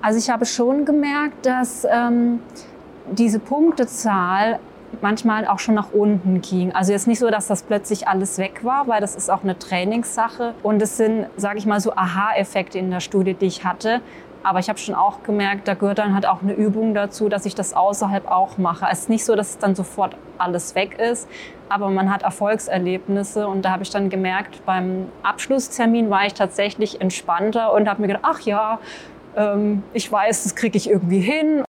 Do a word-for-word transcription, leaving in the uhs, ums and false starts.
Also ich habe schon gemerkt, dass ähm, diese Punktezahl manchmal auch schon nach unten ging. Also jetzt nicht so, dass das plötzlich alles weg war, weil das ist auch eine Trainingssache. Und es sind, sage ich mal, so Aha-Effekte in der Studie, die ich hatte. Aber ich habe schon auch gemerkt, da gehört dann halt auch eine Übung dazu, dass ich das außerhalb auch mache. Es ist nicht so, dass es dann sofort alles weg ist, aber man hat Erfolgserlebnisse. Und da habe ich dann gemerkt, beim Abschlusstermin war ich tatsächlich entspannter und habe mir gedacht, ach ja, ähm, ich weiß, das kriege ich irgendwie hin.